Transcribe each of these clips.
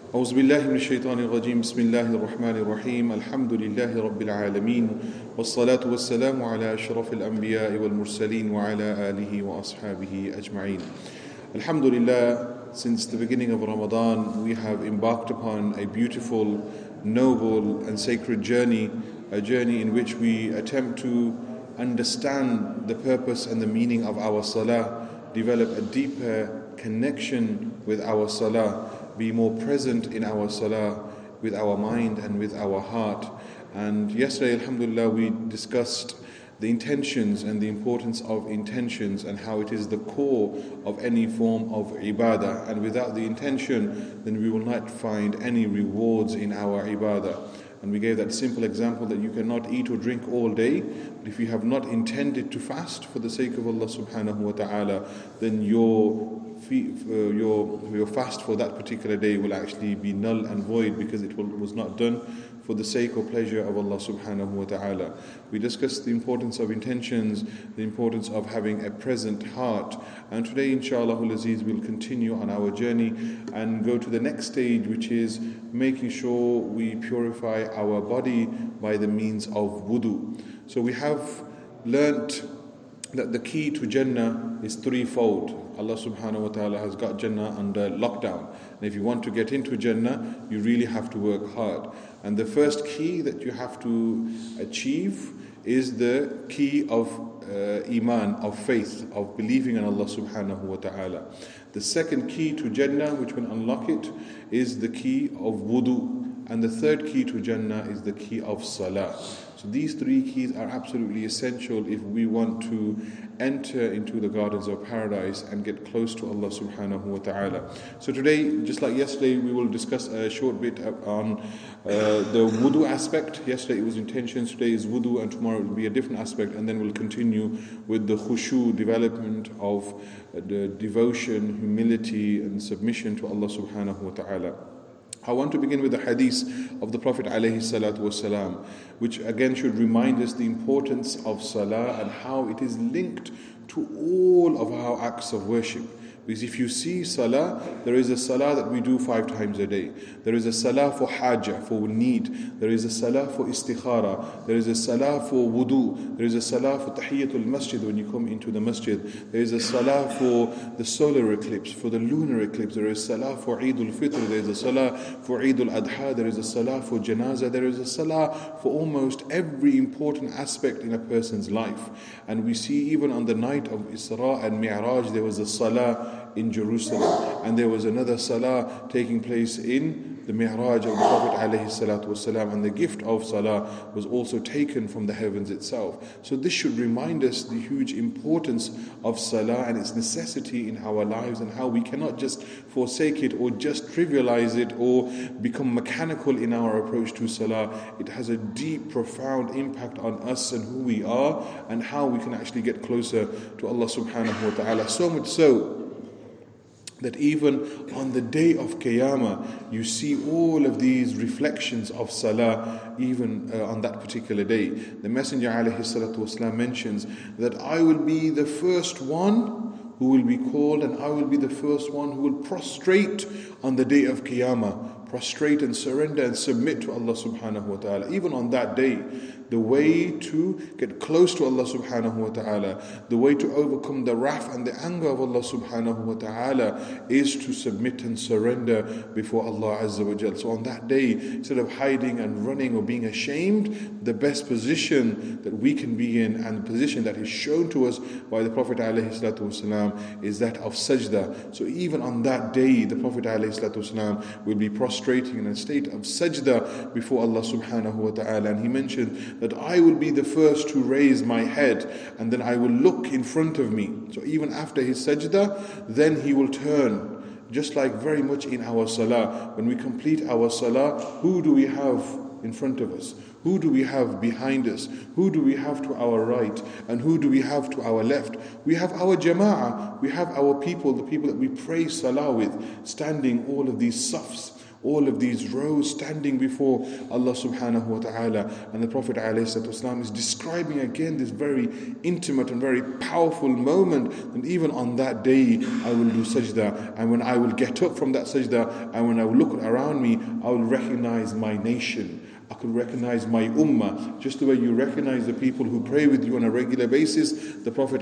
أعوذ بالله من الشيطان الرجيم بسم الله الرحمن الرحيم الحمد لله رب العالمين والصلاة والسلام على أشرف الأنبياء والمرسلين وعلى آله وأصحابه أجمعين. Alhamdulillah, since the beginning of Ramadan we have embarked upon a beautiful, noble and sacred journey, a journey in which we attempt to understand the purpose and the meaning of our salah, develop a deeper connection with our salah, be more present in our salah with our mind and with our heart. And yesterday, alhamdulillah, we discussed the intentions and the importance of intentions and how it is the core of any form of ibadah. And without the intention, then we will not find any rewards in our ibadah. And we gave that simple example that you cannot eat or drink all day, but if you have not intended to fast for the sake of Allah subhanahu wa ta'ala, then your fast for that particular day will actually be null and void because it was not done for the sake or pleasure of Allah subhanahu wa ta'ala. We discussed the importance of intentions, the importance of having a present heart. And today, inshallah al-Aziz, we'll continue on our journey and go to the next stage, which is making sure we purify our body by the means of wudu. So we have learnt that the key to Jannah is threefold. Allah subhanahu wa ta'ala has got Jannah under lockdown. And if you want to get into Jannah, you really have to work hard. And the first key that you have to achieve is the key of iman, of faith, of believing in Allah subhanahu wa ta'ala. The second key to Jannah, which will unlock it, is the key of wudu. And the third key to Jannah is the key of salah. So these three keys are absolutely essential if we want to enter into the gardens of paradise and get close to Allah subhanahu wa ta'ala. So today, just like yesterday, we will discuss a short bit on the wudu aspect. Yesterday it was intentions, today is wudu, and tomorrow it will be a different aspect, and then we'll continue with the khushu, development of the devotion, humility and submission to Allah subhanahu wa ta'ala. I want to begin with the hadith of the Prophet ﷺ, which again should remind us the importance of salah and how it is linked to all of our acts of worship. Because if you see salah, there is a salah that we do 5 times a day. There is a salah for hajjah, for need. There is a salah for istikhara. There is a salah for wudu. There is a salah for tahiyyatul masjid when you come into the masjid. There is a salah for the solar eclipse, for the lunar eclipse. There is a salah for Eid al-Fitr. There is a salah for Eid al-Adha. There is a salah for janazah. There is a salah for almost every important aspect in a person's life. And we see even on the night of Isra and Mi'raj, there was a salah in Jerusalem, and there was another salah taking place in the Mi'raj of the Prophet ﷺ, and the gift of salah was also taken from the heavens itself. So this should remind us the huge importance of salah and its necessity in our lives, and how we cannot just forsake it or just trivialize it or become mechanical in our approach to salah. It has a deep, profound impact on us and who we are and how we can actually get closer to Allah subhanahu wa ta'ala. So much so that even on the day of Qiyamah, you see all of these reflections of salah, even on that particular day. The Messenger ﷺ mentions that I will be the first one who will be called, and I will be the first one who will prostrate on the day of Qiyamah, prostrate and surrender and submit to Allah subhanahu wa ta'ala. Even on that day, the way to get close to Allah subhanahu wa ta'ala, the way to overcome the wrath and the anger of Allah subhanahu wa ta'ala is to submit and surrender before Allah azza wa jal. So on that day, instead of hiding and running or being ashamed, the best position that we can be in, and the position that is shown to us by the Prophet ﷺ, is that of sajda. So even on that day, the Prophet ﷺ will be prostrating in a state of sajda before Allah subhanahu wa ta'ala. And he mentioned that I will be the first to raise my head, and then I will look in front of me. So even after his sajda, then he will turn. Just like very much in our salah, when we complete our salah, who do we have in front of us? Who do we have behind us? Who do we have to our right? And who do we have to our left? We have our jama'ah. We have our people, the people that we pray salah with, standing all of these safs. All of these rows standing before Allah subhanahu wa ta'ala. And the Prophet ﷺ is describing again this very intimate and very powerful moment. And even on that day, I will do sajda. And when I will get up from that sajda, and when I will look around me, I will recognize my nation. I could recognize my ummah. Just the way you recognize the people who pray with you on a regular basis, the Prophet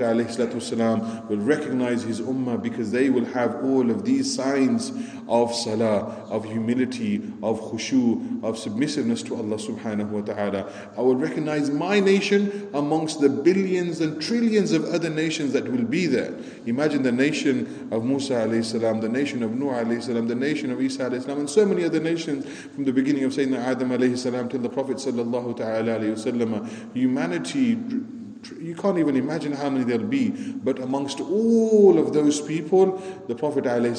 ﷺ will recognize his ummah, because they will have all of these signs of salah, of humility, of khushu, of submissiveness to Allah subhanahu wa ta'ala. I will recognize my nation amongst the billions and trillions of other nations that will be there. Imagine the nation of Musa alayhi salam, the nation of Nuh alayhi salam, the nation of Isa alayhi salam, and so many other nations from the beginning of Sayyidina Adam alayhi salam till the Prophet sallallahu ta'ala alayhi wasallam. Humanity, you can't even imagine how many there'll be. But amongst all of those people, the Prophet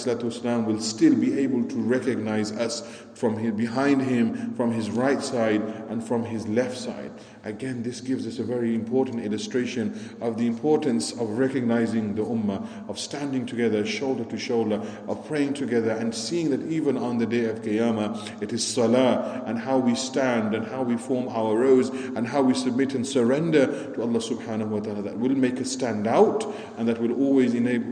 ﷺ will still be able to recognize us from behind him, from his right side, and from his left side. Again, this gives us a very important illustration of the importance of recognizing the ummah, of standing together shoulder to shoulder, of praying together, and seeing that even on the day of Qiyamah, it is salah, and how we stand, and how we form our rows, and how we submit and surrender to Allah subhanahu wa ta'ala, that will make us stand out, and that will always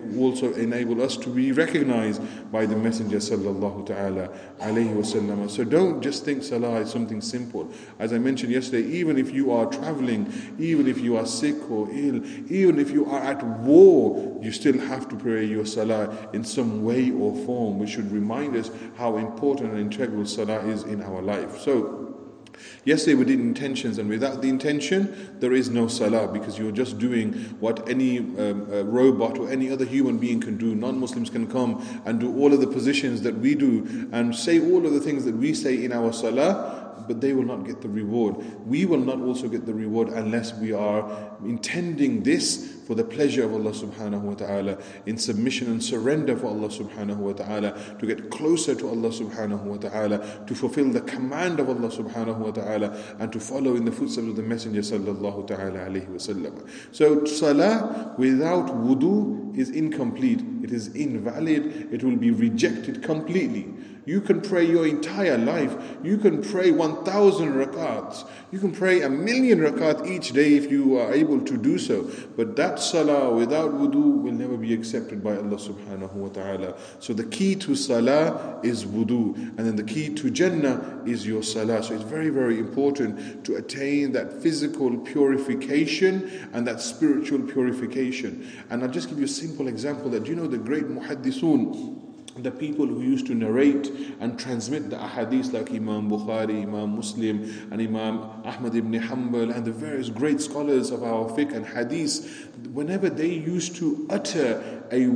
enable us to be recognized by the Messenger sallallahu ta'ala alayhi wa sallam. So don't just think salah is something simple. As I mentioned yesterday, even if you are traveling, even if you are sick or ill, even if you are at war, you still have to pray your salah in some way or form, which should remind us how important and integral salah is in our life. So yesterday we did intentions, and without the intention there is no salah, because you're just doing what any robot or any other human being can do. Non-Muslims can come and do all of the positions that we do and say all of the things that we say in our salah, but they will not get the reward. We will not also get the reward unless we are intending this for the pleasure of Allah subhanahu wa ta'ala, in submission and surrender for Allah subhanahu wa ta'ala, to get closer to Allah subhanahu wa ta'ala, to fulfill the command of Allah subhanahu wa ta'ala, and to follow in the footsteps of the Messenger sallallahu ta'ala alayhi wa sallam. So salah without wudu is incomplete, it is invalid, it will be rejected completely. You can pray your entire life. You can pray 1,000 rakats. You can pray 1,000,000 rakat each day if you are able to do so. But that salah without wudu will never be accepted by Allah subhanahu wa ta'ala. So the key to salah is wudu. And then the key to Jannah is your salah. So it's very, very important to attain that physical purification and that spiritual purification. And I'll just give you a simple example that, you know, the great muhaddisun, the people who used to narrate and transmit the ahadith, like Imam Bukhari, Imam Muslim, and Imam Ahmad ibn Hanbal, and the various great scholars of our fiqh and hadith, whenever they used to utter a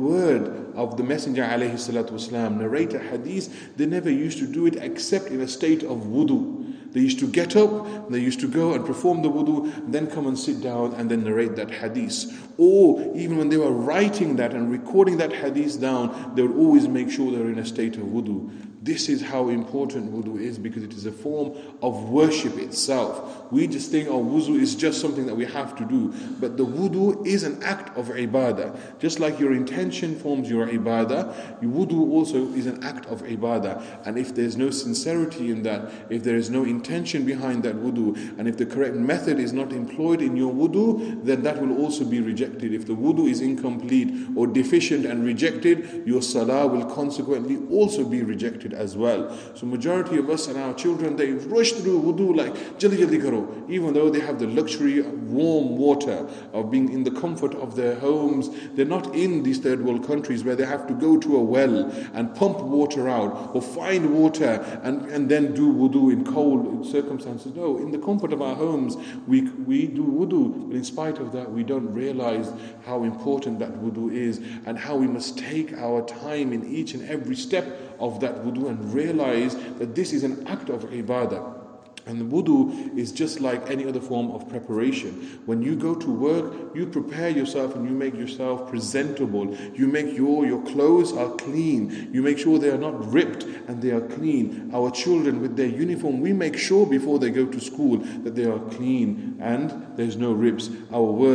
word of the Messenger alayhi salatu wasalam, narrate a hadith, they never used to do it except in a state of wudu. They used to get up, they used to go and perform the wudu, then come and sit down and then narrate that hadith. Or even when they were writing that and recording that hadith down, they would always make sure they're in a state of wudu. This is how important wudu is, because it is a form of worship itself. We just think, oh, wudu is just something that we have to do. But the wudu is an act of ibadah. Just like your intention forms your ibadah, your wudu also is an act of ibadah. And if there's no sincerity in that, if there is no intention behind that wudu, and if the correct method is not employed in your wudu, then that will also be rejected. If the wudu is incomplete or deficient and rejected, your salah will consequently also be rejected as well. So majority of us and our children, they rush through wudu like jaldi jaldi karo, even though they have the luxury of warm water, of being in the comfort of their homes. They're not in these third world countries where they have to go to a well and pump water out, or find water and then do wudu in cold circumstances. No, in the comfort of our homes we do wudu, but in spite of that we don't realize how important that wudu is, and how we must take our time in each and every step of that wudu and realize that this is an act of ibadah. And the wudu is just like any other form of preparation. When you go to work, you prepare yourself and you make yourself presentable. You make your clothes are clean. You make sure they are not ripped and they are clean. Our children with their uniform, we make sure before they go to school that they are clean and there's no rips. Our work,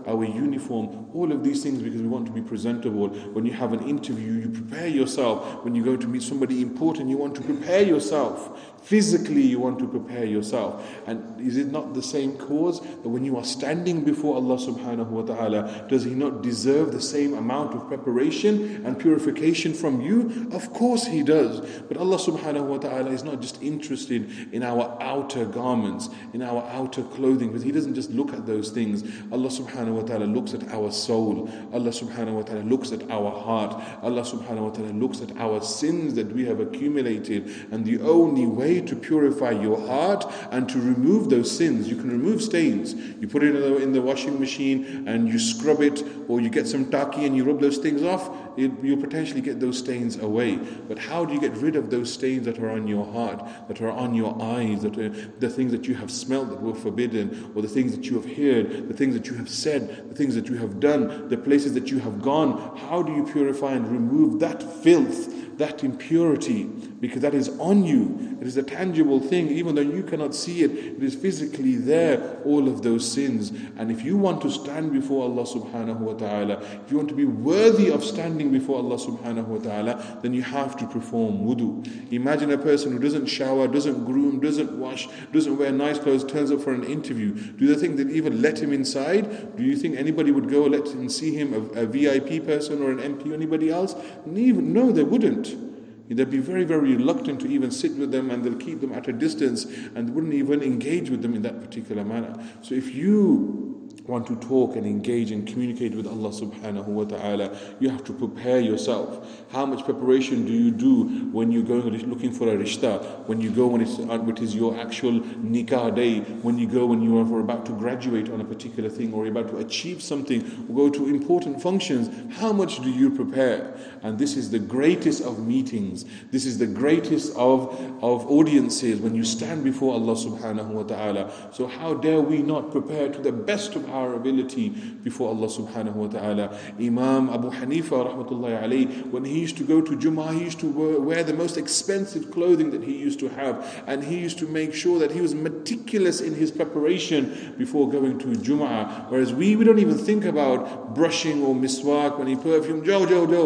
our uniform, all of these things because we want to be presentable. When you have an interview, you prepare yourself. When you go to meet somebody important, you want to prepare yourself. Physically, you want to prepare yourself. And is it not the same cause that when you are standing before Allah subhanahu wa ta'ala, does He not deserve the same amount of preparation and purification from you? Of course He does. But Allah subhanahu wa ta'ala is not just interested in our outer garments, in our outer clothing, because He doesn't just look at those things. Allah subhanahu wa ta'ala looks at our soul. Allah subhanahu wa ta'ala looks at our heart. Allah subhanahu wa ta'ala looks at our sins that we have accumulated. And the only way to purify your heart and to remove those sins, you can remove stains. You put it in the washing machine and you scrub it, or you get some taki and you rub those things off, you'll potentially get those stains away. But how do you get rid of those stains that are on your heart, that are on your eyes, that are the things that you have smelled that were forbidden, or the things that you have heard, the things that you have said, the things that you have done, the places that you have gone? How do you purify and remove that filth, that impurity? Because that is on you. It is a tangible thing. Even though you cannot see it, it is physically there, all of those sins. And if you want to stand before Allah subhanahu wa ta'ala, if you want to be worthy of standing before Allah subhanahu wa ta'ala, then you have to perform wudu. Imagine a person who doesn't shower, doesn't groom, doesn't wash, doesn't wear nice clothes, turns up for an interview. Do they think that even let him inside? Do you think anybody would go let him see him, a VIP person or an MP or anybody else? No, they wouldn't. They'd be very, very reluctant to even sit with them, and they'll keep them at a distance and wouldn't even engage with them in that particular manner. So if you want to talk and engage and communicate with Allah subhanahu wa ta'ala, you have to prepare yourself. How much preparation do you do when you go looking for a rishta, when you go when it is your actual nikah day, when you go when you are about to graduate on a particular thing, or you're about to achieve something, or go to important functions? How much do you prepare? And this is the greatest of meetings. This is the greatest of audiences, when you stand before Allah subhanahu wa ta'ala. So how dare we not prepare to the best of our ability before Allah subhanahu wa ta'ala? Imam Abu Hanifa rahmatullahi alayhi, when he used to go to Jummah, he used to wear the most expensive clothing that he used to have, and he used to make sure that he was meticulous in his preparation before going to Jummah. Whereas we don't even think about brushing or miswak when he perfume, Joe,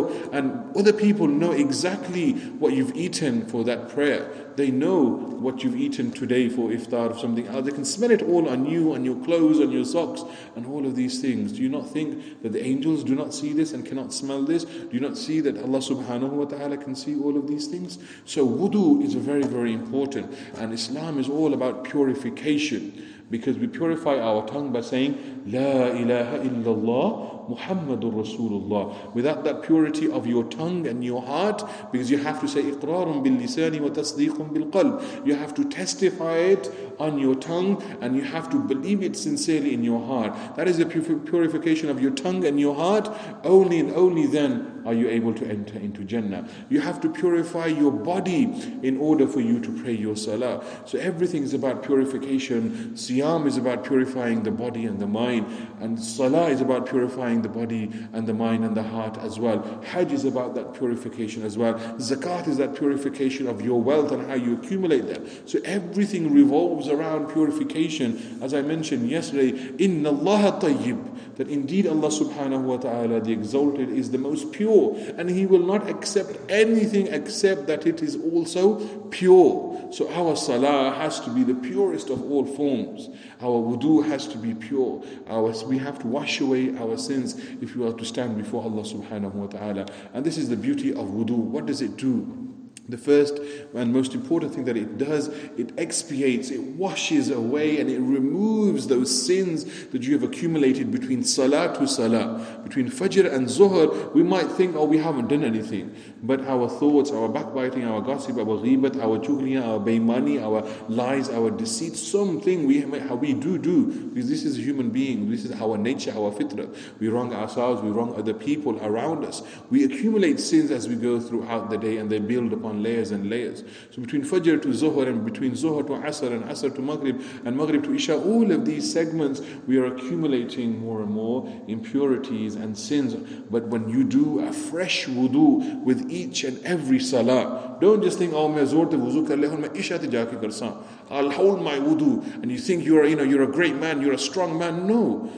and other people know exactly what you've eaten for that prayer. They know what you've eaten today for iftar or something else. They can smell it all on you, on your clothes, on your socks, and all of these things. Do you not think that the angels do not see this and cannot smell this? Do you not see that Allah subhanahu wa ta'ala can see all of these things? So wudu is very, very important. And Islam is all about purification, because we purify our tongue by saying La ilaha illallah Muhammadur Rasulullah. Without that purity of your tongue and your heart, because you have to say iqrarun bil lisani wa tasdiqun bil qalb, you have to testify it on your tongue and you have to believe it sincerely in your heart. That is the purification of your tongue and your heart. Only and only then are you able to enter into Jannah. You have to purify your body in order for you to pray your salah. So everything is about purification. Siyam is about purifying the body and the mind, and salah is about purifying the body and the mind and the heart as well. Hajj is about that purification as well. Zakat is that purification of your wealth and how you accumulate that. So everything revolves around purification. As I mentioned yesterday, Inna Allah tayyib, that indeed Allah subhanahu wa ta'ala, the exalted, is the most pure, and He will not accept anything except that it is also pure. So our salah has to be the purest of all forms. Our wudu has to be pure. We have to wash away our sins if we are to stand before Allah subhanahu wa ta'ala. And this is the beauty of wudu. What does it do? The first and most important thing that it does, it expiates, it washes away, and it removes those sins that you have accumulated between salah to salah. Between Fajr and Zuhr, we might think, we haven't done anything. But our thoughts, our backbiting, our gossip, our ghibat, our chughliya, our baymani, our lies, our deceit, something we do, because this is a human being, this is our nature, our fitrah. We wrong ourselves, we wrong other people around us. We accumulate sins as we go throughout the day, and they build upon layers and layers. So between Fajr to Zuhr, and between Zuhr to Asr, and Asr to Maghrib, and Maghrib to Isha, all of these segments, we are accumulating more and more impurities and sins. But when you do a fresh wudu with each and every salah, don't just think, main zor te wudu kar le, main Isha te jaake karsa, I'll hold my wudu, and you think you're a great man, you're a strong man. No.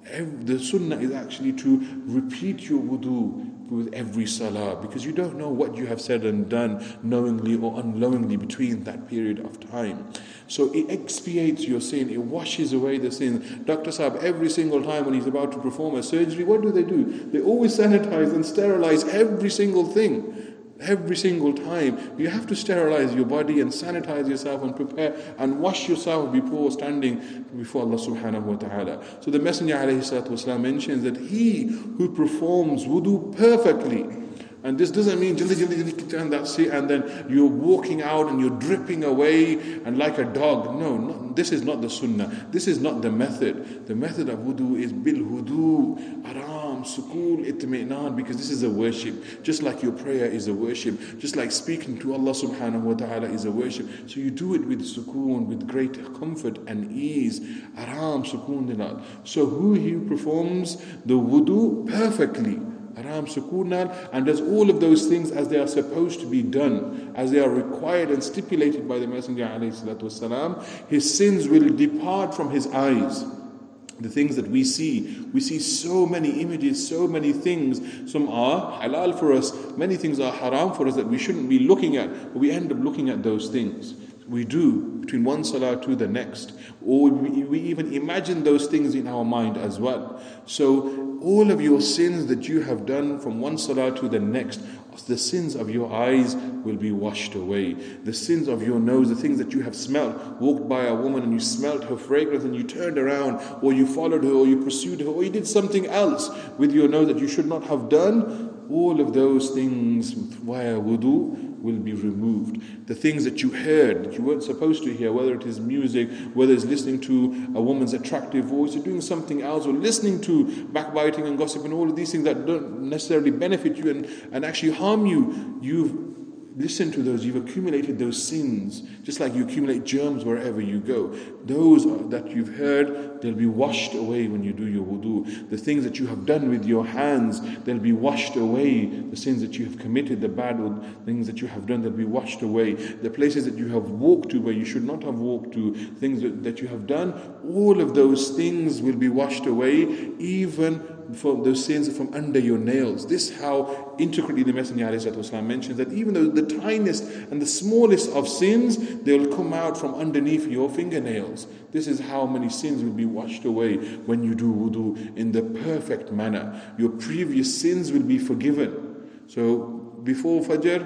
The sunnah is actually to repeat your wudu with every salah, because you don't know what you have said and done knowingly or unknowingly between that period of time. So it expiates your sin, it washes away the sin. Dr. Saab, every single time when he's about to perform a surgery, what do? They always sanitize and sterilize every single thing. Every single time you have to sterilize your body and sanitize yourself and prepare and wash yourself before standing before Allah subhanahu wa ta'ala. So the Messenger alayhi salatu wasalam mentions that he who performs wudu perfectly, and this doesn't mean and that's it, and then you're walking out and you're dripping away and like a dog. No, this is not the sunnah. This is not the method. The method of wudu is bil hudu, aram, sukul, itmi'nan, because this is a worship. Just like your prayer is a worship, just like speaking to Allah subhanahu wa ta'ala is a worship. So you do it with sukoon, with great comfort and ease. Aram, sukoon, dilal. So who performs the wudu perfectly, Aram sukunal, and does all of those things as they are supposed to be done, as they are required and stipulated by the Messenger alayhi salatu wasalam, his sins will depart from his eyes. The things that we see so many images, so many things. Some are halal for us, many things are haram for us that we shouldn't be looking at, but we end up looking at those things. We do between one salah to the next, or we even imagine those things in our mind as well. So all of your sins that you have done from one salah to the next, the sins of your eyes will be washed away. The sins of your nose, the things that you have smelt, walked by a woman and you smelt her fragrance and you turned around, or you followed her, or you pursued her, or you did something else with your nose that you should not have done. All of those things via wudu will be removed. The things that you heard that you weren't supposed to hear, whether it is music, whether it's listening to a woman's attractive voice, or doing something else, or listening to backbiting and gossip and all of these things that don't necessarily benefit you and actually harm you, you've listened to those, you've accumulated those sins, just like you accumulate germs wherever you go. Those that you've heard, they'll be washed away when you do your wudu. The things that you have done with your hands, they'll be washed away. The sins that you have committed, the bad things that you have done, they'll be washed away. The places that you have walked to where you should not have walked to, things that you have done, all of those things will be washed away, even from those sins from under your nails. This is how intricately the Messenger ﷺ mentions that even though the tiniest and the smallest of sins, they will come out from underneath your fingernails. This is how many sins will be washed away when you do wudu in the perfect manner. Your previous sins will be forgiven. So before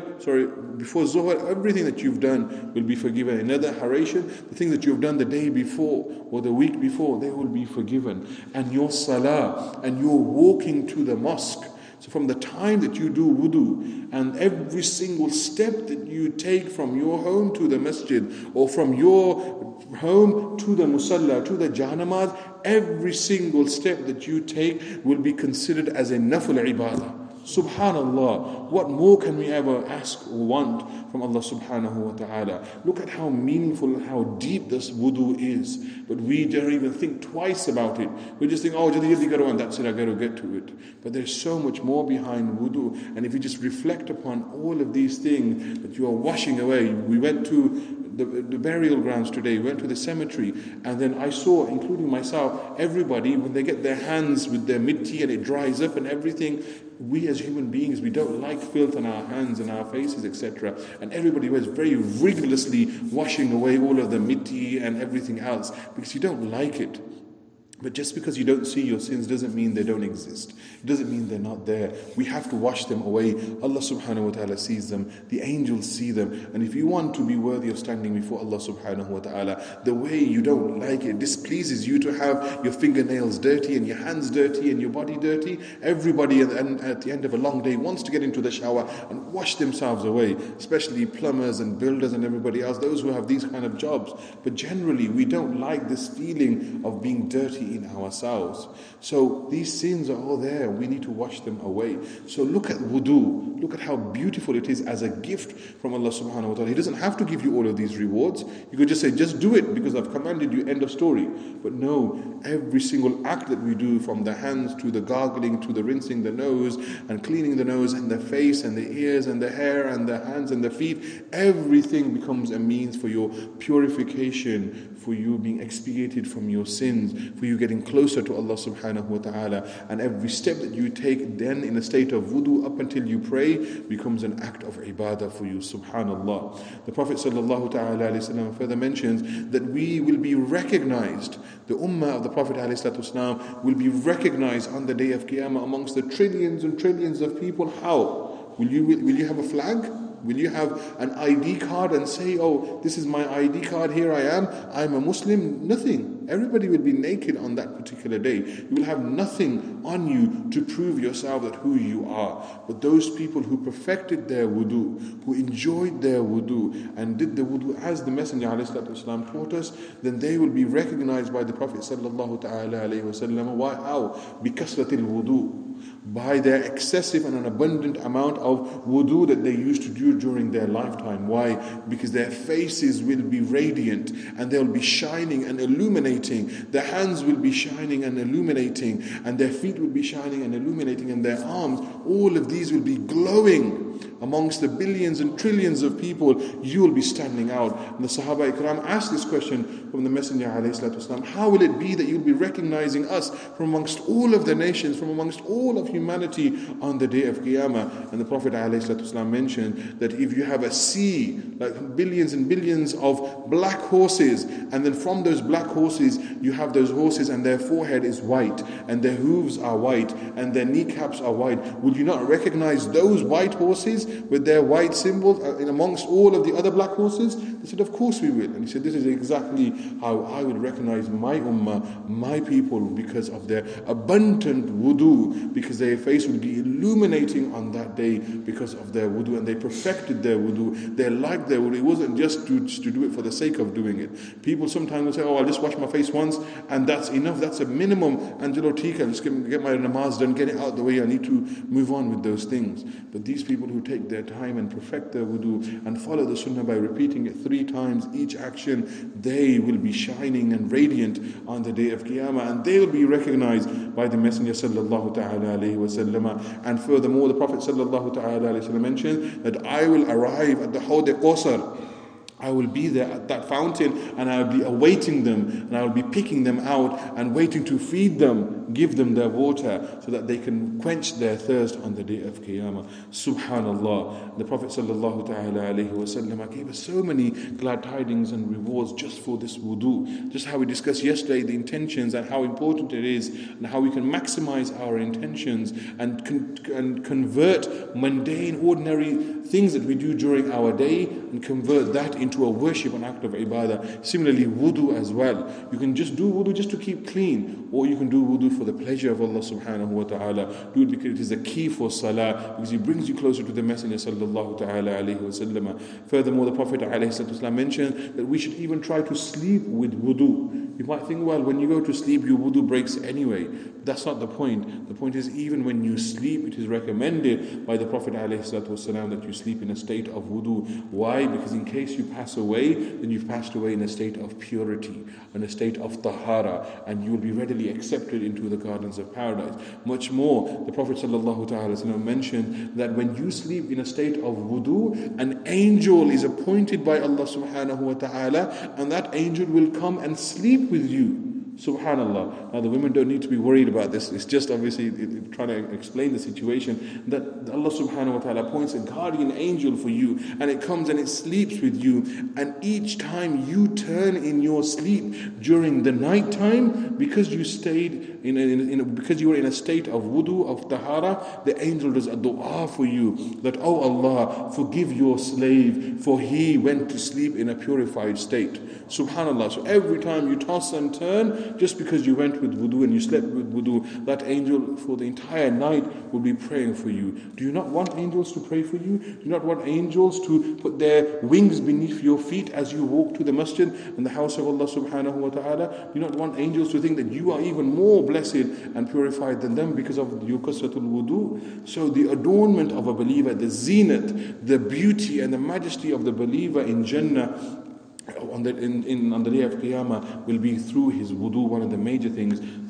Zuhr, everything that you've done will be forgiven. Another haration, the things that you've done the day before or the week before, they will be forgiven. And your salah and your walking to the mosque. So from the time that you do wudu and every single step that you take from your home to the masjid or from your home to the musalla, to the janamaz, every single step that you take will be considered as a nafil ibadah. Subhanallah, what more can we ever ask or want from Allah subhanahu wa ta'ala? Look at how meaningful and how deep this wudu is. But we don't even think twice about it. We just think, and that's it, I got to get to it. But there's so much more behind wudu. And if you just reflect upon all of these things that you are washing away. We went to the burial grounds today, went to the cemetery, and then I saw, including myself, everybody, when they get their hands with their mitti and it dries up and everything, we as human beings, we don't like filth on our hands and our faces, etc. And everybody was very rigorously washing away all of the mitti and everything else, because you don't like it. But just because you don't see your sins doesn't mean they don't exist. It doesn't mean they're not there. We have to wash them away. Allah subhanahu wa ta'ala sees them. The angels see them. And if you want to be worthy of standing before Allah subhanahu wa ta'ala, the way you don't like it, displeases you to have your fingernails dirty and your hands dirty and your body dirty, everybody at the end of a long day wants to get into the shower and wash themselves away, especially plumbers and builders and everybody else, those who have these kind of jobs. But generally, we don't like this feeling of being dirty in ourselves. So these sins are all there. We need to wash them away. So look at wudu. Look at how beautiful it is as a gift from Allah subhanahu wa ta'ala. He doesn't have to give you all of these rewards. You could just say, just do it because I've commanded you, end of story. But no, every single act that we do, from the hands to the gargling to the rinsing the nose and cleaning the nose and the face and the ears and the hair and the hands and the feet, everything becomes a means for your purification, for you being expiated from your sins, for you you getting closer to Allah subhanahu wa ta'ala. And every step that you take then in a state of wudu up until you pray becomes an act of ibadah for you, subhanallah. The Prophet sallallahu ta'ala alayhi wasallam further mentions that we will be recognized, the ummah of the Prophet alayhi wasallam will be recognized on the day of Qiyamah amongst the trillions and trillions of people. How? Will you have a flag? Will you have an ID card and say, oh, this is my ID card, here I am, I'm a Muslim? Nothing. Everybody will be naked on that particular day. You will have nothing on you to prove yourself that who you are. But those people who perfected their wudu, who enjoyed their wudu and did the wudu as the Messenger ﷺ taught us, then they will be recognized by the Prophet ﷺ. Why? How? Bikasratil wudu. By their excessive and an abundant amount of wudu that they used to do during their lifetime. Why? Because their faces will be radiant and they'll be shining and illuminating. Their hands will be shining and illuminating, and their feet will be shining and illuminating, and their arms, all of these will be glowing. Amongst the billions and trillions of people, you will be standing out. And the Sahaba Ikram asked this question from the Messenger ﷺ, how will it be that you'll be recognizing us from amongst all of the nations, from amongst all of humanity on the day of Qiyamah? And the Prophet ﷺ mentioned that if you have a sea, like billions and billions of black horses, and then from those black horses, you have those horses and their forehead is white, and their hooves are white, and their kneecaps are white, would you not recognize those white horses with their white symbols in amongst all of the other black horses? They said, of course we will. And he said, this is exactly how I will recognize my ummah, my people, because of their abundant wudu, because their face will be illuminating on that day because of their wudu, and they perfected their wudu. They liked their wudu. It wasn't just to do it for the sake of doing it. People sometimes will say, oh, I'll just wash my face once and that's enough. That's a minimum. Angelo Tika, just get my namaz done, get it out the way. I need to move on with those things. But these people who take their time and perfect their wudu and follow the sunnah by repeating it 3 times each action, they will be shining and radiant on the day of Qiyamah, and they will be recognized by the Messenger sallallahu ta'ala alayhi wa sallam. And furthermore, the Prophet sallallahu ta'ala alayhi wa sallam mentioned that I will arrive at the Hawd al-Qawsar. I will be there at that fountain, and I will be awaiting them, and I will be picking them out and waiting to feed them, give them their water so that they can quench their thirst on the day of Qiyamah. Subhanallah. The Prophet sallallahu ta'ala alayhi wa sallam gave us so many glad tidings and rewards just for this wudu. Just how we discussed yesterday the intentions and how important it is, and how we can maximize our intentions and convert mundane, ordinary things that we do during our day and convert that into a worship, an act of ibadah. Similarly, wudu as well. You can just do wudu just to keep clean, or you can do wudu for the pleasure of Allah subhanahu wa ta'ala. Do it because it is a key for salah, because it brings you closer to the Messenger sallallahu ta'ala alayhi wa sallam. Furthermore, the Prophet alayhi sallam mentioned that we should even try to sleep with wudu. You might think, well, when you go to sleep, your wudu breaks anyway. That's not the point. The point is, even when you sleep, it is recommended by the Prophet ﷺ that you sleep in a state of wudu. Why? Because in case you pass away, then you've passed away in a state of purity, in a state of tahara, and you will be readily accepted into the gardens of paradise. Much more, the Prophet ﷺ mentioned that when you sleep in a state of wudu, an angel is appointed by Allah subhanahu wa ta'ala, and that angel will come and sleep with you. Subhanallah. Now the women don't need to be worried about this. It's just obviously trying to explain the situation that Allah subhanahu wa ta'ala appoints a guardian angel for you, and it comes and it sleeps with you, and each time you turn in your sleep during the night time, because you stayed because you were in a state of wudu, of tahara, the angel does a dua for you that, oh Allah, forgive your slave, for he went to sleep in a purified state. Subhanallah. So every time you toss and turn, just because you went with wudu and you slept with wudu, that angel for the entire night will be praying for you. Do you not want angels to pray for you? Do you not want angels to put their wings beneath your feet as you walk to the masjid and the house of Allah subhanahu wa ta'ala? Do you not want angels to think that you are even more blessed and purified than them because of your kasratul wudu? So the adornment of a believer, the zenith, the beauty and the majesty of the believer in Jannah on the day of Qiyamah will be through his wudu, one of the major things,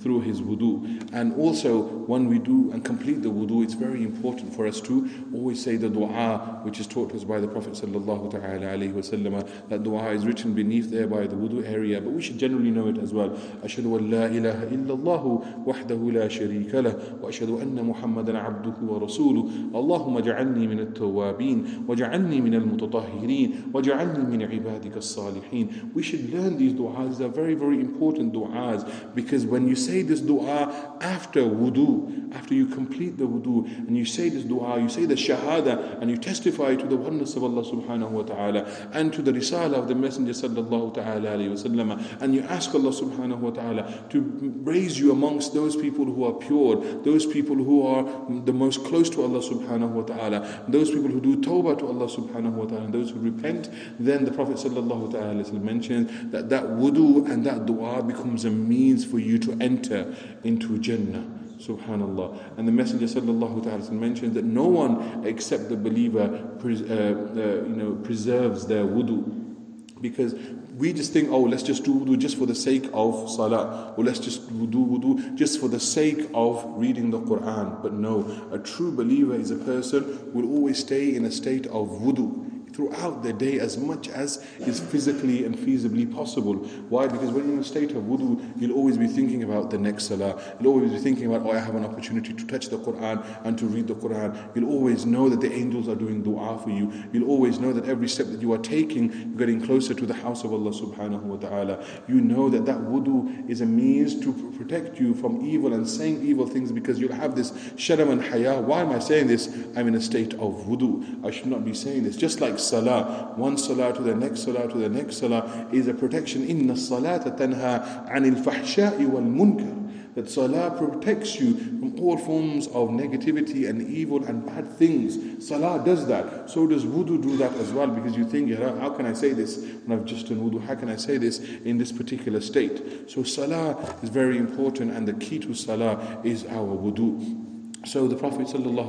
through his wudu. And also, when we do and complete the wudu, it's very important for us to always say the dua, which is taught to us by the Prophet sallallahu ta'ala alayhi wa sallam. That dua is written beneath there by the wudu area, but we should generally know it as well. Ashhadu an la ilaha illallah wahdahu la sharika lah, wa ashhadu anna Muhammadan abduhu wa rasuluh. Allahumma ja'alni min at-tawwabin, wa ja'alni min al-mutatahhirin, wa ja'alni min ibadika as-salihin. We should learn these du'as. These are very, very important du'as, because when you say this du'a after wudu, after you complete the wudu, and you say this du'a, you say the shahada, and you testify to the oneness of Allah subhanahu wa ta'ala, and to the risala of the Messenger sallallahu ta'ala alayhi wa sallam, and you ask Allah subhanahu wa ta'ala to raise you amongst those people who are pure, those people who are the most close to Allah subhanahu wa ta'ala, those people who do tawbah to Allah subhanahu wa ta'ala, and those who repent, then the Prophet sallallahu ta'ala alayhi wa sallam mentions that that wudu and that dua becomes a means for you to enter into Jannah. Subhanallah. And the Messenger sallallahu ta'ala mentions that no one except the believer preserves their wudu. Because we just think, oh, let's just do wudu just for the sake of salah, or let's just do wudu just for the sake of reading the Quran. But no, a true believer is a person who will always stay in a state of wudu throughout the day as much as is physically and feasibly possible. Why? Because when you're in a state of wudu, you'll always be thinking about the next salah. You'll always be thinking about, oh, I have an opportunity to touch the Quran and to read the Quran. You'll always know that the angels are doing dua for you. You'll always know that every step that you are taking, you're getting closer to the house of Allah subhanahu wa ta'ala. You know that that wudu is a means to protect you from evil and saying evil things, because you'll have this sharam and haya. Why am I saying this? I'm in a state of wudu. I should not be saying this. Just like salah, one salah to the next salah to the next salah is a protection. Inna salata tanha anil fahsha'i wal munkar. That salah protects you from all forms of negativity and evil and bad things. Salah does that. So does wudu do that as well, because you think, how can I say this when I've just done wudu? How can I say this in this particular state? So salah is very important, and the key to salah is our wudu. So the Prophet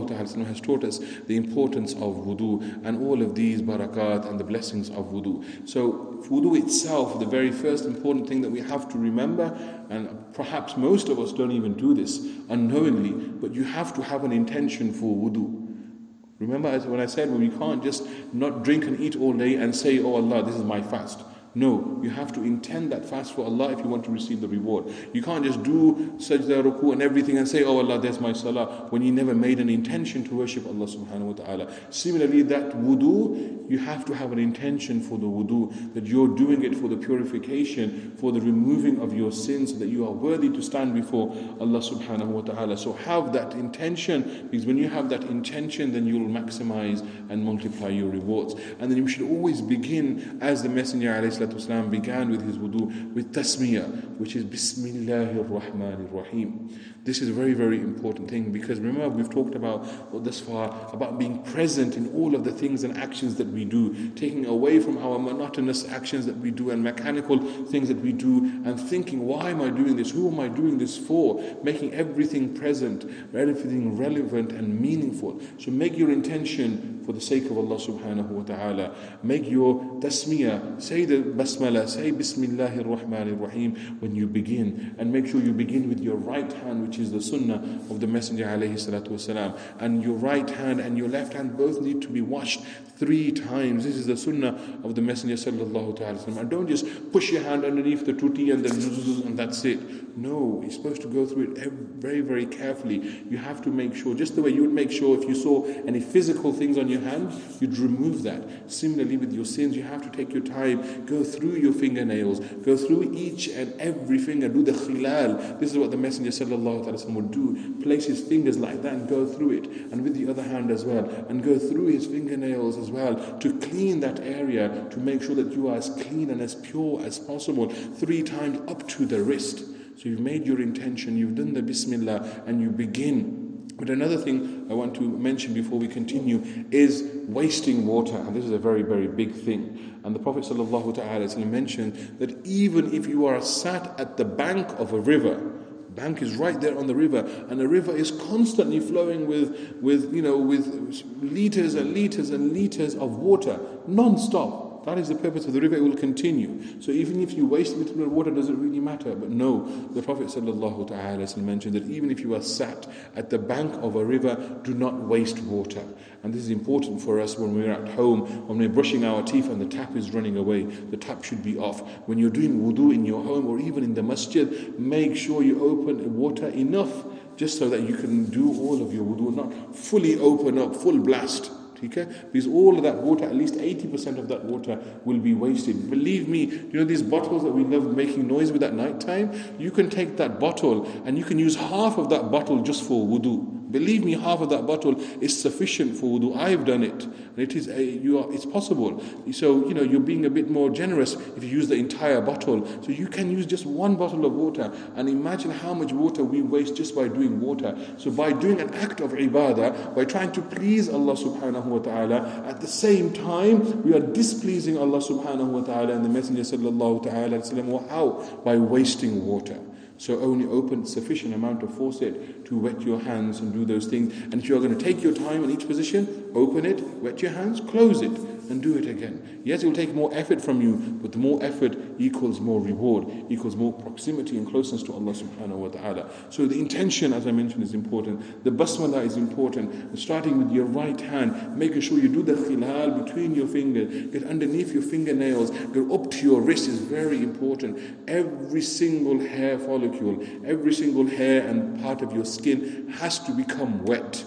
ﷺ has taught us the importance of wudu and all of these barakat and the blessings of wudu. So wudu itself, the very first important thing that we have to remember, and perhaps most of us don't even do this unknowingly, but you have to have an intention for wudu. Remember when I said, well, you can't just not drink and eat all day and say, oh Allah, this is my fast. No, you have to intend that fast for Allah if you want to receive the reward. You can't just do sajda, ruku and everything and say, oh Allah, there's my salah, when you never made an intention to worship Allah subhanahu wa ta'ala. Similarly, that wudu, you have to have an intention for the wudu, that you're doing it for the purification, for the removing of your sins, so that you are worthy to stand before Allah subhanahu wa ta'ala. So have that intention, because when you have that intention, then you will maximize and multiply your rewards. And then you should always begin, as the Messenger ﷺ began with his wudu, with tasmiyah, which is Bismillahir Rahmanir Rahim. This is a very, very important thing, because remember, we've talked about thus far about being present in all of the things and actions that we do, taking away from our monotonous actions that we do and mechanical things that we do, and thinking, why am I doing this? Who am I doing this for? Making everything present, everything relevant and meaningful. So make your intention for the sake of Allah subhanahu wa ta'ala. Make your tasmiyah, say the basmala, say Bismillahir Rahmanir Rahim when you begin, and make sure you begin with your right hand, which is the sunnah of the Messenger alayhi salatu wasalam. And your right hand and your left hand both need to be washed 3 times. This is the sunnah of the Messenger sallallahu ta'ala wasalam. And don't just push your hand underneath the tuti and then and that's it. No, you're supposed to go through it very, very carefully. You have to make sure, just the way you would make sure if you saw any physical things on your hand, you'd remove that. Similarly with your sins, you have to take your time, go through your fingernails, go through each and every finger, do the khilal. This is what the Messenger sallallahu alaihi wasallam would do, place his fingers like that and go through it, and with the other hand as well, and go through his fingernails as well, to clean that area, to make sure that you are as clean and as pure as possible, 3 times up to the wrist. So you've made your intention, you've done the Bismillah, and you begin. But another thing I want to mention before we continue is wasting water. And this is a very, very big thing. And the Prophet ﷺ mentioned that even if you are sat at the bank of a river, bank is right there on the river, and the river is constantly flowing with liters and liters and liters of water, non-stop. That is the purpose of the river, it will continue. So even if you waste a little bit of water, does it really matter? But no, the Prophet ﷺ mentioned that even if you are sat at the bank of a river, do not waste water. And this is important for us when we're at home, when we're brushing our teeth and the tap is running away. The tap should be off. When you're doing wudu in your home or even in the masjid, make sure you open water enough just so that you can do all of your wudu, not fully open up, full blast. Okay? Because all of that water, at least 80% of that water will be wasted. Believe me, you know these bottles that we love making noise with at night time? You can take that bottle and you can use half of that bottle just for wudu. Believe me, half of that bottle is sufficient for wudu. I've done it. And it's possible. So, you're being a bit more generous if you use the entire bottle. So you can use just one bottle of water. And imagine how much water we waste just by doing water. So by doing an act of ibadah, by trying to please Allah subhanahu wa ta'ala, at the same time, we are displeasing Allah subhanahu wa ta'ala and the Messenger sallallahu ta'ala wasallam. How? By wasting water. So only open sufficient amount of faucet to wet your hands and do those things. And if you are going to take your time in each position, open it, wet your hands, close it, and do it again. Yes, it will take more effort from you, but the more effort equals more reward, equals more proximity and closeness to Allah subhanahu wa ta'ala. So the intention, as I mentioned, is important. The basmala is important. Starting with your right hand, making sure you do the khilal between your fingers, get underneath your fingernails, go up to your wrist is very important. Every single hair follicle, every single hair and part of your skin has to become wet.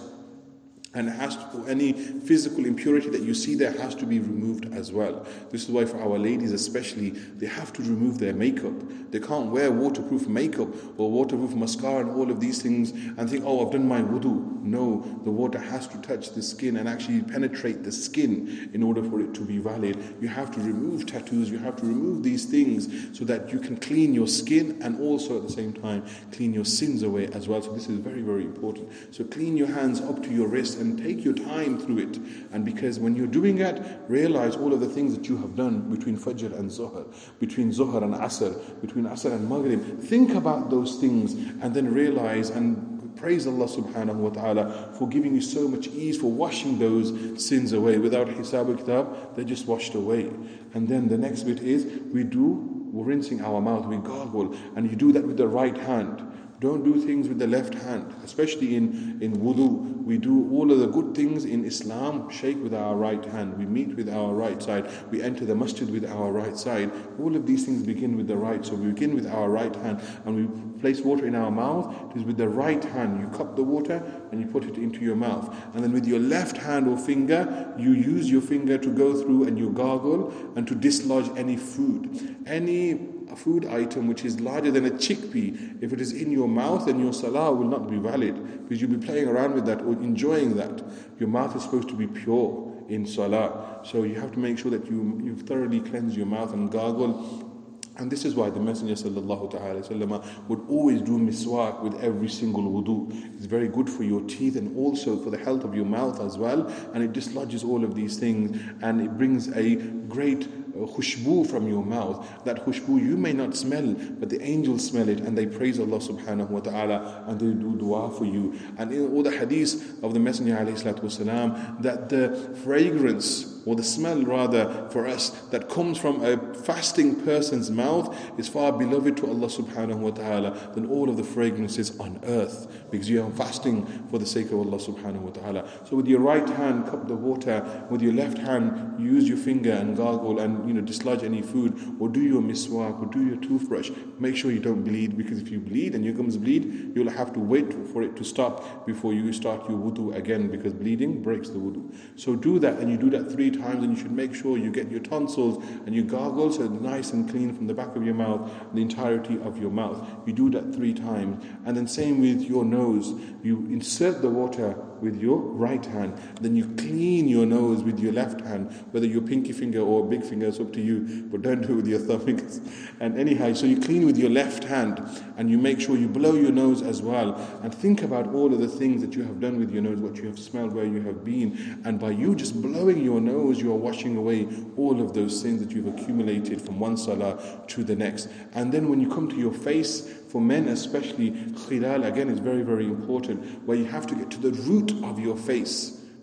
And any physical impurity that you see there has to be removed as well. This is why for our ladies especially, they have to remove their makeup. They can't wear waterproof makeup or waterproof mascara and all of these things and think, oh, I've done my wudu. No, the water has to touch the skin and actually penetrate the skin in order for it to be valid. You have to remove tattoos, you have to remove these things so that you can clean your skin and also at the same time clean your sins away as well. So this is very, very important. So clean your hands up to your wrist and take your time through it. And because when you're doing that, realize all of the things that you have done between Fajr and Zuhr, between Zuhr and Asr, between Asr and Maghrib. Think about those things and then realize and praise Allah subhanahu wa ta'ala for giving you so much ease, for washing those sins away. Without hisab al-kitab, they're just washed away. And then the next bit is, we're rinsing our mouth, we gargle, and you do that with the right hand. Don't do things with the left hand, especially in wudu. We do all of the good things in Islam, shake with our right hand. We meet with our right side. We enter the masjid with our right side. All of these things begin with the right. So we begin with our right hand and we place water in our mouth. It is with the right hand. You cup the water and you put it into your mouth. And then with your left hand or finger, you use your finger to go through and you gargle and to dislodge any food. Any food item which is larger than a chickpea, if it is in your mouth, then your salah will not be valid because you'll be playing around with that or enjoying that. Your mouth is supposed to be pure in salah. So you have to make sure that you thoroughly cleanse your mouth and gargle. And this is why the Messenger sallallahu ta'ala sallam would always do miswak with every single wudu. It's very good for your teeth and also for the health of your mouth as well. And it dislodges all of these things and it brings a great khushbu from your mouth. That khushbu you may not smell, but the angels smell it and they praise Allah subhanahu wa ta'ala and they do dua for you. And in all the hadith of the Messenger alayhi salatu wasalam, that the fragrance or the smell rather for us that comes from a fasting person's mouth is far beloved to Allah subhanahu wa ta'ala than all of the fragrances on earth, because you are fasting for the sake of Allah subhanahu wa ta'ala. So with your right hand cup the water, with your left hand use your finger and gargle and dislodge any food, or do your miswak or do your toothbrush. Make sure you don't bleed, because if you bleed and your gums bleed, you'll have to wait for it to stop before you start your wudu again, because bleeding breaks the wudu. So do that, and you do that 3 times, and you should make sure you get your tonsils and you gargle so it's nice and clean from the back of your mouth, the entirety of your mouth. You do that 3 times. And then same with your nose. You insert the water with your right hand, then you clean your nose with your left hand, whether your pinky finger or big finger, it's up to you, but don't do it with your thumb fingers. And anyhow, so you clean with your left hand and you make sure you blow your nose as well, and think about all of the things that you have done with your nose, what you have smelled, where you have been, and by you just blowing your nose, you are washing away all of those things that you've accumulated from one salah to the next. And then when you come to your face, for men especially, khilal again is very, very important, where you have to get to the root of your face.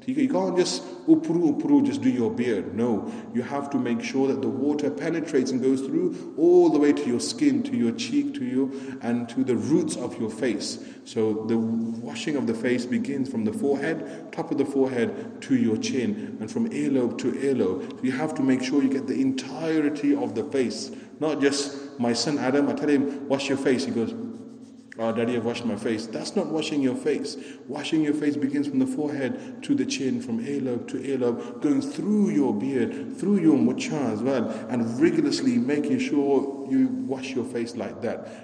You can't just upru just do your beard. No, you have to make sure that the water penetrates and goes through all the way to your skin, to your cheek, to you, and to the roots of your face. So the washing of the face begins from the forehead, top of the forehead, to your chin, and from earlobe to earlobe. So you have to make sure you get the entirety of the face, not just my son Adam. I tell him, wash your face. He goes, "Oh, Daddy, I've washed my face." That's not washing your face. Washing your face begins from the forehead to the chin, from earlobe to earlobe, going through your beard, through your mucha as well, and rigorously making sure you wash your face like that.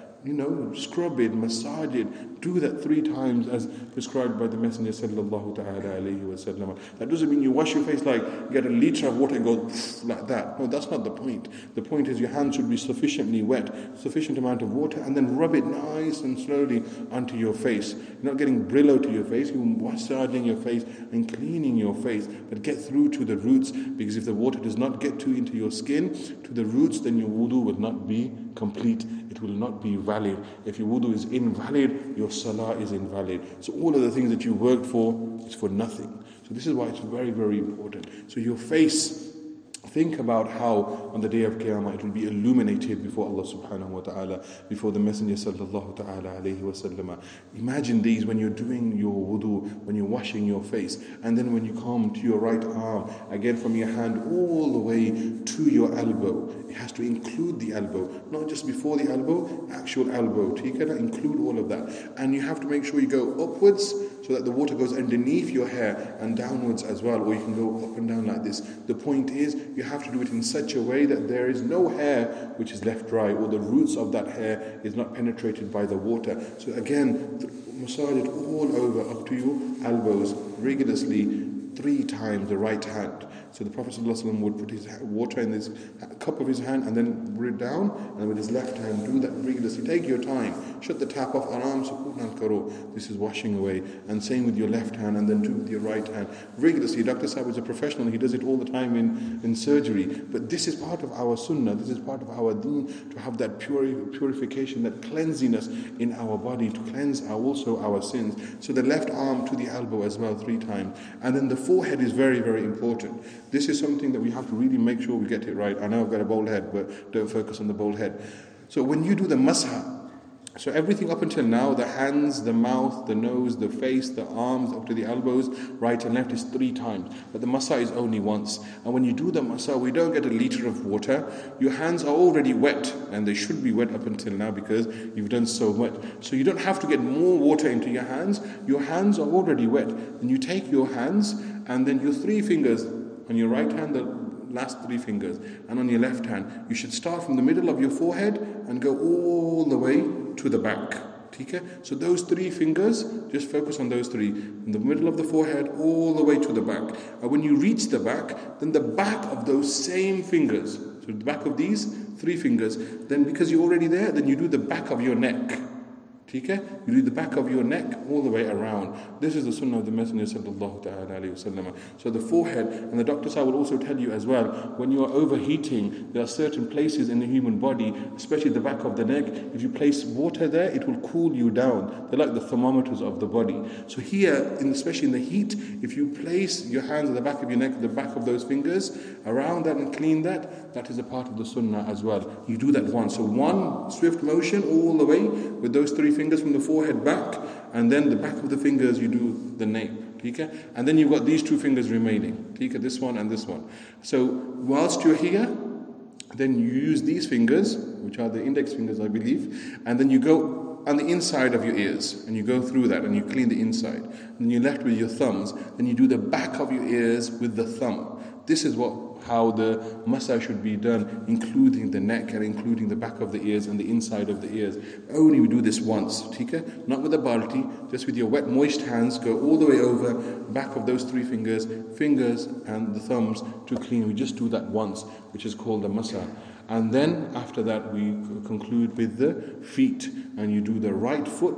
Scrub it, massage it, do that 3 times as prescribed by the Messenger sallallahu ta'ala alayhi wa sallam. That doesn't mean you wash your face like you get a liter of water and go like that. No, that's not the point. The point is your hands should be sufficiently wet, sufficient amount of water, and then rub it nice and slowly onto your face. You're not getting Brillo to your face, you're massaging your face and cleaning your face, but get through to the roots, because if the water does not get into your skin, to the roots, then your wudu will not be complete. It will not be valid. If your wudu is invalid, your salah is invalid. So all of the things that you worked for is for nothing. So this is why it's very, very important. So your face, think about how on the day of Qiyamah it will be illuminated before Allah subhanahu wa ta'ala, before the Messenger sallallahu ta'ala alayhi wa sallam. Imagine these when you're doing your wudu, when you're washing your face, and then when you come to your right arm, again from your hand all the way to your elbow. It has to include the elbow, not just before the elbow, actual elbow. You cannot include all of that. And you have to make sure you go upwards so that the water goes underneath your hair and downwards as well, or you can go up and down like this. The point is, you have to do it in such a way that there is no hair which is left dry, or the roots of that hair is not penetrated by the water. So again, massage it all over up to your elbows rigorously 3 times, the right hand. So the Prophet ﷺ would put his water in this cup of his hand and then bring it down, and with his left hand do that rigorously. Take your time. Shut the tap off. Aram sukoon karo. This is washing away. And same with your left hand, and then do with your right hand rigorously. Dr. Sahib is a professional. He does it all the time in surgery. But this is part of our sunnah. This is part of our deen, to have that purification, that cleansiness in our body, to cleanse also our sins. So the left arm to the elbow as well 3 times. And then the forehead is very, very important. This is something that we have to really make sure we get it right. I know I've got a bald head, but don't focus on the bald head. So when you do the masha, so everything up until now, the hands, the mouth, the nose, the face, the arms, up to the elbows, right and left is 3 times. But the masa is only once. And when you do the masa, we don't get a liter of water. Your hands are already wet, and they should be wet up until now because you've done so much. So you don't have to get more water into your hands. Your hands are already wet. And you take your hands, and then your 3 fingers, on your right hand, the last 3 fingers, and on your left hand, you should start from the middle of your forehead and go all the way to the back. Okay? So those 3 fingers, just focus on those 3. In the middle of the forehead, all the way to the back. And when you reach the back, then the back of those same fingers, so the back of these 3 fingers, then because you're already there, then you do the back of your neck. Okay? You do the back of your neck all the way around. This is the sunnah of the Messenger sallallahu ta'ala alayhi wa sallam. So the forehead, and the doctors will also tell you as well, when you are overheating, there are certain places in the human body, especially the back of the neck, if you place water there, it will cool you down. They're like the thermometers of the body. So here, especially in the heat, if you place your hands at the back of your neck, the back of those fingers, around that and clean that, that is a part of the sunnah as well. You do that once. So one swift motion all the way with those 3 fingers from the forehead back, and then the back of the fingers you do the nape. Okay? And then you've got these 2 fingers remaining. Okay? This one and this one. So whilst you're here, then you use these fingers, which are the index fingers I believe, and then you go on the inside of your ears, and you go through that and you clean the inside. And you're left with your thumbs, then you do the back of your ears with the thumb. This is how the massage should be done, including the neck and including the back of the ears and the inside of the ears. Only we do this once, okay? Not with a balti, just with your wet, moist hands, go all the way over, back of those 3 fingers and the thumbs to clean. We just do that once, which is called the massage. And then after that we conclude with the feet, and you do the right foot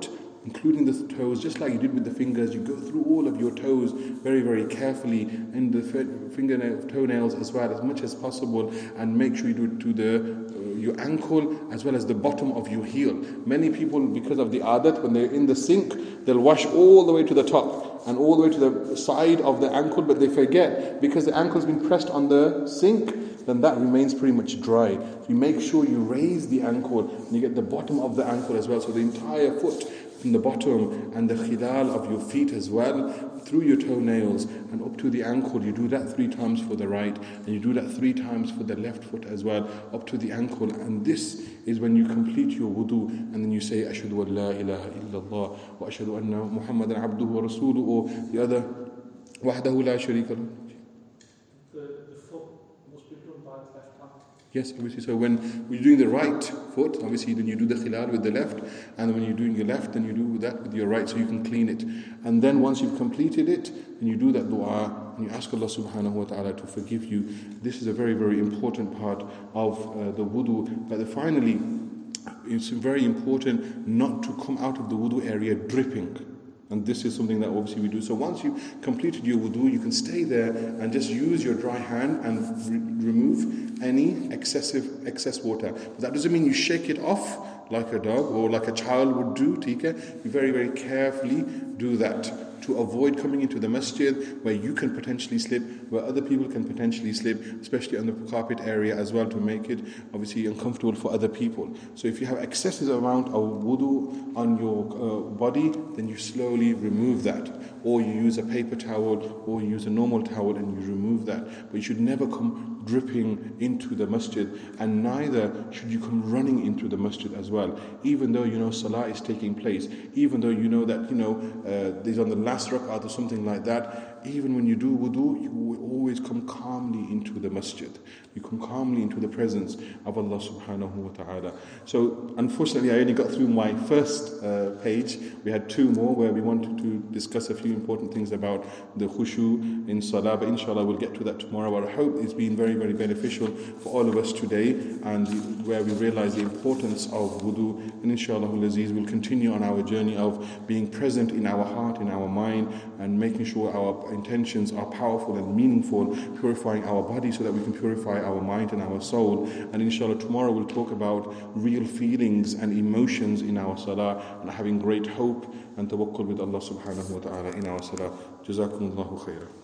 including the toes, just like you did with the fingers. You go through all of your toes very, very carefully, and the toenails as well, as much as possible, and make sure you do it to your ankle as well as the bottom of your heel. Many people, because of the adat, when they're in the sink, they'll wash all the way to the top and all the way to the side of the ankle, but they forget, because the ankle's been pressed on the sink, then that remains pretty much dry. So you make sure you raise the ankle, and you get the bottom of the ankle as well, so the entire foot from the bottom and the khilal of your feet as well, through your toenails and up to the ankle. You do that 3 times for the right, and you do that 3 times for the left foot as well, up to the ankle. And this is when you complete your wudu, and then you say ashhadu an la ilaha illallah wa ashhadu anna muhammadan abduhu wa rasuluhu, or the other wahdahu la sharika lahu. Yes, obviously. So when you're doing the right foot, obviously then you do the khilal with the left, and when you're doing your left, then you do that with your right, so you can clean it. And then once you've completed it, then you do that dua, and you ask Allah subhanahu wa ta'ala to forgive you. This is a very, very important part of the wudu. But finally, it's very important not to come out of the wudu area dripping. And this is something that obviously we do. So once you've completed your wudu, you can stay there and just use your dry hand and remove any excess water. But that doesn't mean you shake it off like a dog or like a child would do, Tika. You very, very carefully do that to avoid coming into the masjid where you can potentially slip, where other people can potentially slip, especially on the carpet area as well, to make it obviously uncomfortable for other people. So if you have excessive amount of wudu on your body, then you slowly remove that. Or you use a paper towel, or you use a normal towel and you remove that. But you should never come dripping into the masjid, and neither should you come running into the masjid as well. Even though you know salah is taking place, even though you know that there's on the last rak'ah or something like that, even when you do wudu, you will always come calmly into the masjid. You come calmly into the presence of Allah subhanahu wa ta'ala. So unfortunately I only got through my first page. We had 2 more where we wanted to discuss a few important things about the khushu in salah, but inshallah we'll get to that tomorrow. But I hope it's been very, very beneficial for all of us today, and where we realize the importance of wudu. And inshallah we'll continue on our journey of being present in our heart, in our mind, and making sure our intentions are powerful and meaningful, purifying our body so that we can purify our mind and our soul. And inshallah tomorrow we'll talk about real feelings and emotions in our salah, and having great hope and tawakkul with Allah subhanahu wa ta'ala in our salah. Jazakumullahu khairan.